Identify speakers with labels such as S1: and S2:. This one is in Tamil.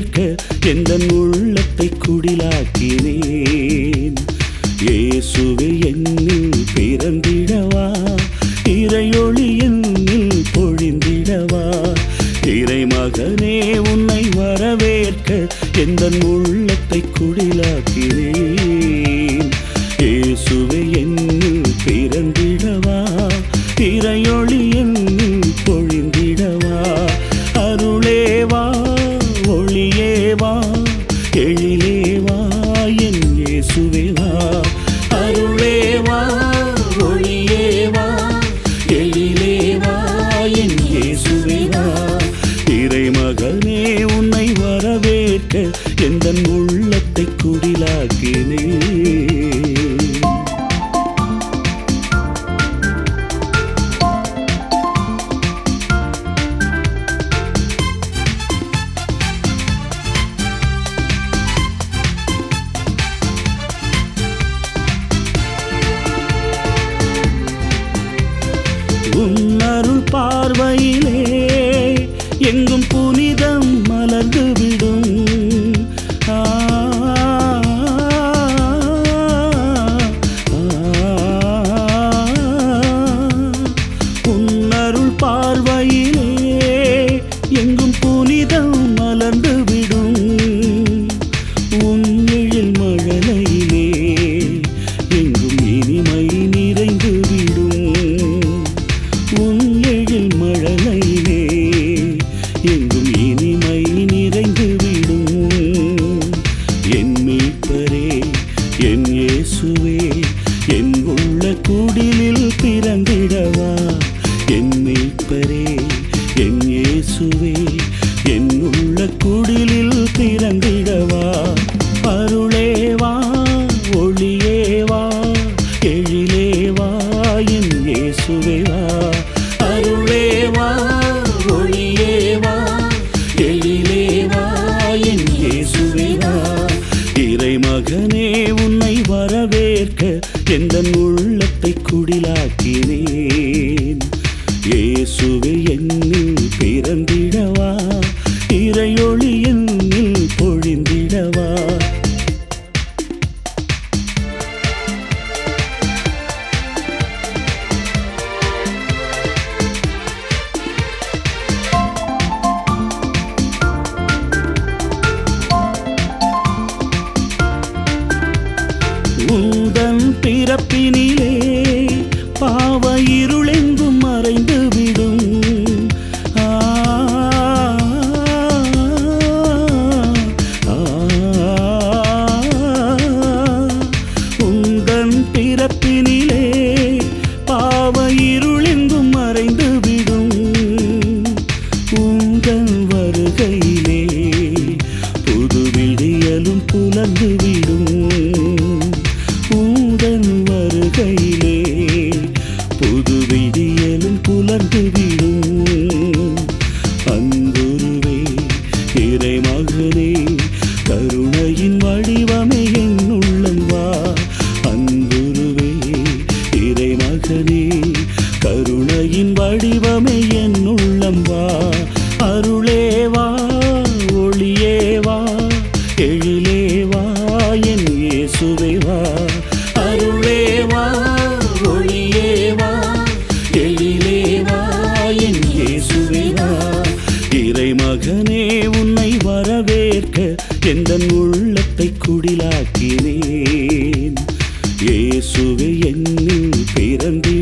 S1: வரவேற்க எந்தன் உள்ளத்தை குடிலாக்கினேன். இயேசுவே என்னில் பிறந்திடவா, இறையொளி என்னில் பொழிந்திடவா. இறைமகனே உன்னை வரவேற்க எந்தன் உள்ளத்தை குடிலாக்கினேன். இயேசுவே என்னில் பிறந்திடவா, இறையொளி என்னில் பொழிந்திடவா. அருளேவா, ஒளியேவா, எழிலேவா, என் இயேசுவேவா. அருளேவா, ஒளியேவா, எழிலேவா, என் இயேசுவேவா. இறைமகனே உன்னை வரவேற்க எந்தன் உள்ளத்தை குடிலாக்கினேன். உன்னருள் பார்வையிலே எங்கும் புனிதம் மலர்ந்துவிடும். உன்னருள் பார்வையிலே எங்கும் புனிதம் மலர்ந்துவிடும். உன் எழில் மழலையிலே எங்கும் இனிமை நிறைந்துவிடும். உன் எழில் மழலையிலே எங்கும் இனிமை நிறைந்துவிடும். என் மீட்பரே, என் இயேசுவே, என் உள்ள குடிலில் பிறந்திடவா. என் மீட்பரே, என் இயேசுவே, என் உள்ள குடிலில் பிறந்திடவா. அருளேவா, ஒளியேவா, எழிலேவா, என் இயேசுவேவா. அருளேவா, ஒளியேவா, எழிலேவா, என் இயேசுவேவா. இறைமகனே உன்னை வரவேற்க எந்தன் உள்ளத்தை குடிலாக்கினேன். இயேசுவே என்னில் பிறந்திடவா, இறையொளி என்னில் பொழிந்திடவா. உந்தன் பிறப்பினிலே பாவ இருளெங்கும் மறைந்துவிடும். உந்தன் பிறப்பினிலே பாவ இருளெங்கும் மறைந்துவிடும். உந்தன் வருகையிலே புது விடியலும் புலர்ந்துவிடும். உந்தன் வருகையிலே புது விடியலும் புலர்ந்துவிடும். அன்புருவே, இறைமகனே, கருணையின் வடிவமே என் உள்ளம் வா. அன்புருவே, இறைமகனே, கருணையின் வடிவமே என் உள்ளம் வா. அருளேவா, ஒளியேவா, எழிலேவா, என் இயேசுவேவா. அருளேவா, ஒளியேவா, எழிலேவா, என் இயேசுவேவா. இறைமகனே உன்னை வரவேற்க எந்தன் உள்ளத்தை குடிலாக்கினேன். இயேசுவே என்னில் பிறந்திடவா,